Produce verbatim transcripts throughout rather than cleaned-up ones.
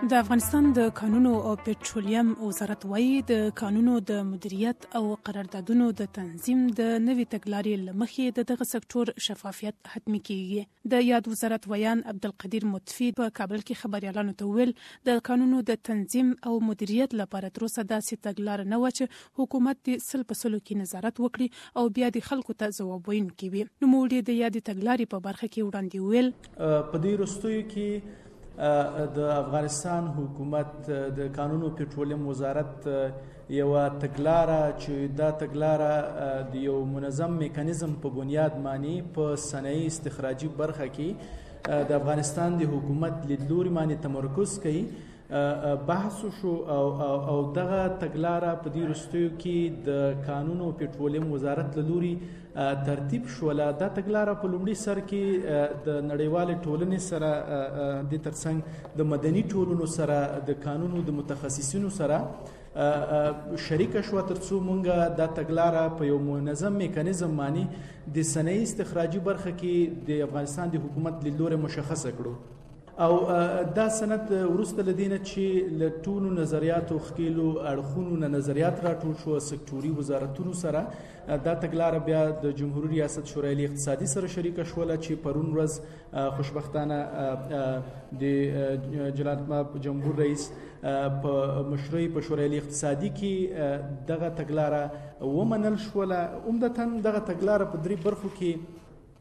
د افغانستان د کانونو او پټرولیم وزارت وایي د کانونو د مدیریت او قراردادونو د تنظیم د نوي تګلارې له مخې د دغه سکتور شفافیت حتمي کیږي. د یاد وزارت ویان عبدالقدیر مطفی په کابل کې خبريالانو ته ویل د کانونو د تنظیم او مدیریت لپاره تر اوسه داسې تګلار نه و چې حکومت د سل په سلو کې نظارت وکړي او بیا د خلکو ته ځواب ویونکي وي. نوموړي د یادې تګلارې په برخه کې وړاندې ویل په دې وروستیو کې د افغانستان حکومت د کانونو پټرولیم وزارت یو تګلاره چې دا تګلاره د یو منظم میکانیزم په بنیاد باندې په صنایع استخراجي برخه کې د افغانستان د حکومت لیدلوري باندې تمرکز کوي بحث شو او او دغه تګلاره په دې وروستیو کې د کانونو پټرولیم وزارت له لوري ترتیب شوله. دا تګلاره په لومړي سر کې د نړیوالې ټولنې سره د ترڅنګ د مدني ټولنو سره د کانونو د متخصصینو سره شریک شو ترڅو مونږه دا تګلاره په یو منظم میکانیزم باندې د صنایع استخراجي برخه کې د افغانستان د حکومت لیدلوري مشخص کړو او دا سند ورسته لدینه چې له ټولو نظریاتو خکیلو اړخونو نه نظریات راټول شو سکتوري وزارتونو سره. دا تګلاره بیا د جمهوریت ریاست شورای اقتصادي سره شریک شوله چې پرون ورځ خوشبختانه د جلالت جمهور رئیس په مشروعي په شورای اقتصادي کې دغه تګلاره ومنل شوله. عمدتاً دغه تګلاره په درې برخو کې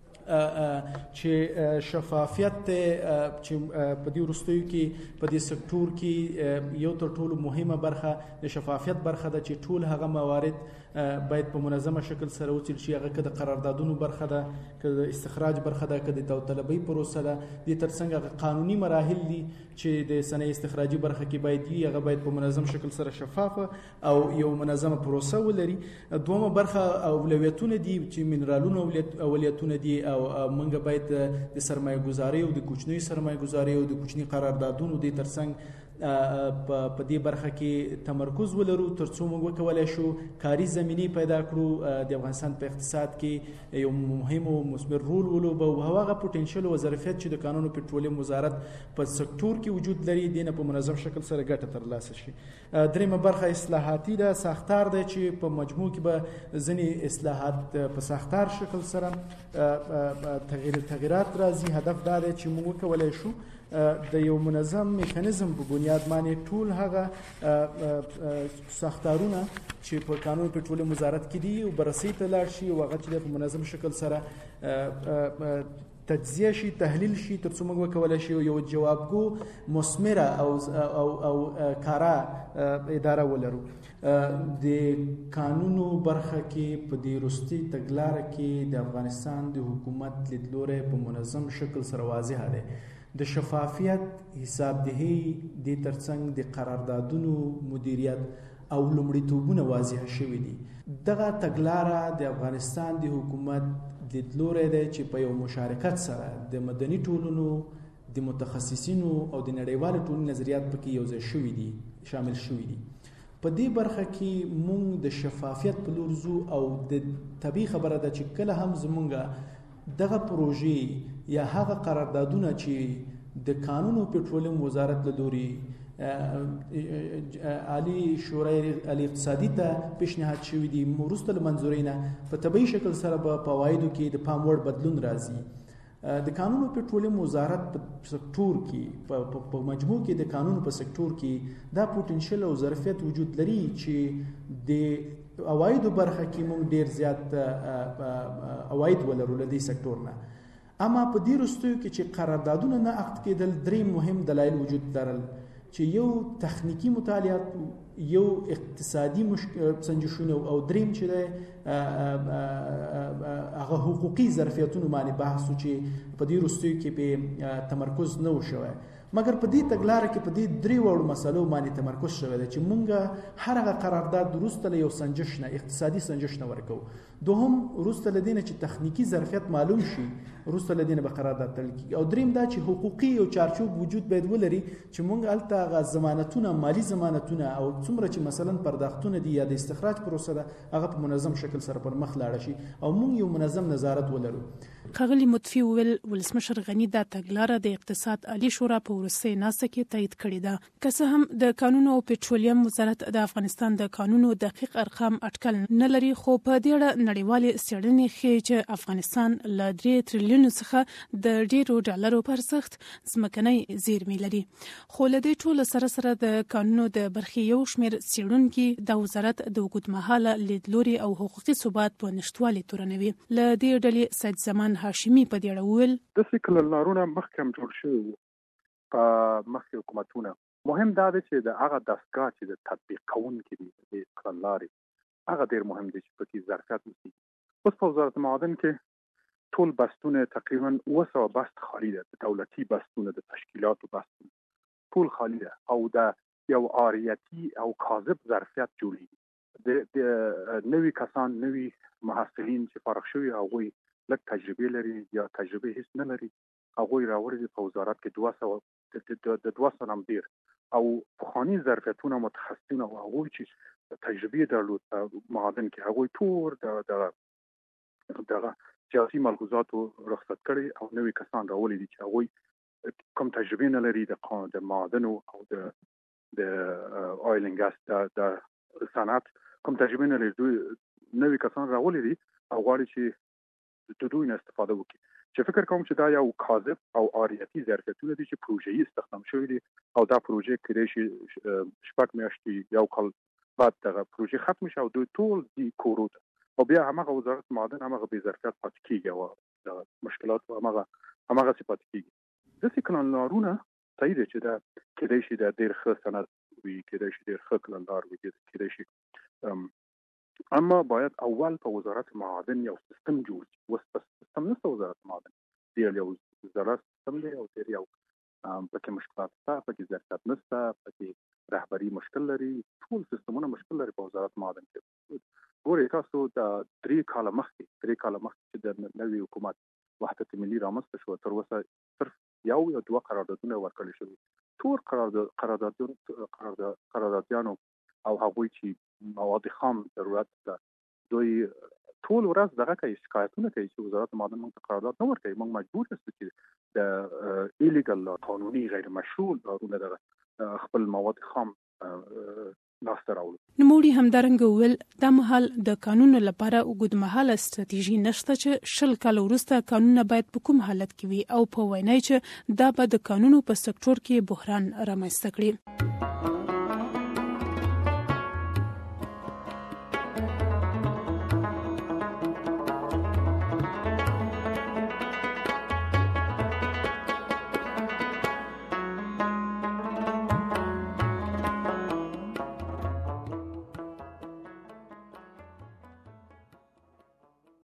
چې شفافیت چې په دې وروستیو کې په دې سکتور کې یو تر ټولو مهمه برخه د شفافیت برخه ده چې ټول هغه موارد باید په منظمه شکل سره وڅېړل شي. هغه که د قراردادونو برخه ده، که د استخراج برخه ده، که د داوطلبۍ پروسه ده، دې ترڅنګ هغه قانوني مراحل دي چې د صنایع استخراجي برخه کې باید وي، هغه باید په منظم شکل سره شفافه او یو منظمه پروسه ولري. دومره برخه اولویتونه دي چې منرالونو اولویتونه دي او موږ باید د سرمایه گذاري او د کوچنۍ سرمایه گذاري او د کوچنۍ قراردادونو د ترڅنګ په دې برخه کې تمرکز ولرو ترڅو موږ وکولای شو کاري زمینه پیدا کړو، د افغانستان په اقتصاد کې یو مهم او مثمر رول ولوبو او هغه پوتنشل او ظرفیت چې د کانونو پټرولیم وزارت په سکتور کې وجود لري دینه په منظم شکل سره ګټه ترلاسه شي. دریمه برخه اصلاحاتي ده، ساختار ده چې په مجموع کې به ځینې اصلاحات په ساختار شکل سره تغیر تغیرات راځي. هدف دا دی چې موږ وکولای شو د یو منظم میکانیزم په بنیاد باندې ټول هغه ساختارونه چې په کانون پټرولیم وزارت کې دي او بررسي ته لاړ شي او هغه چې په منظم شکل سره تجزیه شي، تحلیل شي ترڅو موږ وکولای شو یو جوابګو مثمره او او او کارا اداره ولرو. د قانونو برخه کې په دې وروستي تګلاره کې د افغانستان د حکومت لیدلوری په منظم شکل سره واضح دی. د شفافیت، حسابدهي، د ترڅنګ د قراردادونو مدیریت او لومړیتوبونه واضح شوي دي. دغه تګلاره د افغانستان د حکومت لیدلوری دی چې په یو مشارکت سره د مدني ټولنو، د متخصصینو او د نړیوالو ټولنې نظریات پکې یوځای شوي دي، شامل شوي دي. په دې برخه کې مونږ د شفافیت په لور ځو او د طبیعي خبره ده چې کله هم زمونږ دغه پروژې یا هغه قراردادونه چې د کانونو پټرولیم وزارت له لوري عالی شورای عالی اقتصادي ته پیشنهاد شوي دي وروسته له منظورۍ نه په طبیعي شکل سره به فوایدو کې د پام وړ بدلون راځي. د کانونو پټرولیم وزارت په سکتور کې په مجموع کې د کانونو په سکتور کې دا پوتنشل او ظرفیت وجود لري چې د اوایدو برخه کې موږ ډیر زیات اواید ولرو له دې سکتور نه. اما په دې وروستیو کې چې قراردادونه نه عقد کېدل درې مهم دلایل وجود لرل چې یو تخنیکی مطالعات، یو اقتصادي سنجشونه او دریم چې دی هغه حقوقي ظرفیتونو باندې بحث چې په دې وروستیو کې په تمرکز نه و شوی. مګر په دې تګلاره کې په دې درې وړو مسلو باندې تمرکز شوی دی چې مونږ هر هغه قرارداد وروسته له یو سنجش نه، اقتصادي سنجش نه ورکو. دوهم وروسته له دې نه چې تخنیکی ظرفیت معلوم شي وروسته له دې نه به قرارداد تړل کېږي. او دریم دا چې حقوقي او چارچوب وجود باید ولري چې مونږ هلته هغه ضمانتونه، مالي ضمانتونه او څومره چې مثلا پرداختونه دي یا د استخراج پروسه ده هغه په منظم شکل سره پر مخ لاړه شي او مونږ یو منظم نظارت ولرو. ښاغلي مطفي وویل ولسمشر غني دا تګلاره د اقتصاد عالی شورا په وروستۍ ناسته کې تایید کړې ده. که څه هم د کانونو او پټرولیم وزارت د افغانستان د کانونو دقیق ارقام اټکل نه لري، خو په دې اړه نړیوالې څېړنې ښیي چې افغانستان له درې تریلیونو څخه د ډیرو ډالرو په ارزښت ځمکنۍ زیرمې لري. خو له دې ټولو سره سره د کانونو د برخې یو شمېر څېړونکي د وزارت د اوږدمهاله لیدلوري او حقوقي ثبات په نشتوالي تورنوي. له دې ډلې سید زمان هاشمي په دې اړه وویل: داسې کړنلارونه مخکې هم جوړ شوي وو په مخکې حکومتونه. مهم دا دی چې د هغه دستګاه چې د تطبیق کوونکي دي د کړنلارې هغه ډېر مهم دی چې پکې ظرفیت وشي. اوس په وزارت معادن کې ټول بستونه تقریبا اوه سوه بست خالي ده، د دولتي بستونه، د تشکیلاتو بستونه ټول خالي ده او د یو آریتي او کاذب ظرفیت جوړېږي. د نوي کسان، نوي محصلین چې فارغ شوي هغوی لږ تجربه لري یا تجربه هیڅ نه لري، هغوی راوړي په وزارت کې دوه سوه د دوه سوه هم ډېر او پخواني ظرفیتونه متخصصین او هغوی چې تجربه درلود په معادن کې هغوی ټول د دغه سیاسي ملحوظاتو رخصت کړي او نوي کسان راولي دي چې هغوی کوم تجربه نه لري د معادنو او د د اویل اینډ ګاز د صنعت کوم تجربه نه لري. دوی نوي کسان راولي دي او غواړي چې د دوی نه استفاده وکړي. چې فکر کوم چې دا یو کاذب او آریتي ظرفیتونه دي چې پروژې استخدام شوي دي او دا پروژې کېدای شي شپږ میاشتې یو کال بعد دغه پروژې ختم شي او دوی ټول دي کورو ته او بیا همغه وزارت معادن همغه بې ظرفیت پاتې کېږي او د مشکلات همغه همغسې پاتې کېږي. داسې کړنلارونه صحیح دی چې دا کېدای شي د ډېر ښه صنعت وي، کېدای شي ډېر ښه کړنلار وي، کېدای شي اما باید اول په وزارت معادن یو سیستم جوړ شي. اوس په سیستم نشته وزارت معادن، ډېر یو وزارت سیستم دی او ډېر یو پکې مشکلات شته، پکې ظرفیت نشته، پکې رهبري مشکل لري، ټول سیستمونه مشکل لري په وزارت معادن کې. ګورئ تاسو د درې کاله مخکې درې کاله مخکې چې د نوي حکومت وحدت ملي رامنځته شو، تر اوسه صرف یو یا دوه قراردادونه ورکړل شوي. ټول قرارداد قراردادیانو او هغوی چې مواد خام ضرورت ده دوی ټول ورځ دغه کوي، شکایتونه کوي چې وزارت معادن موږ ته قرارداد نه ورکوي. موږ مجبور یاستو چې د ایلیګل قانوني غیر مشروع کارونه دغه خپل مواد خام لاسته راوړو. نوموړي همدارنګه وویل دا مهال د قانونو لپاره اوږدمهاله ستراتیژي نشته چې شل کاله وروسته قانونونه باید په کوم حالت کې وي او په وینا چې دا به د قانونو په سکتور کې بحران رامنځته کړي.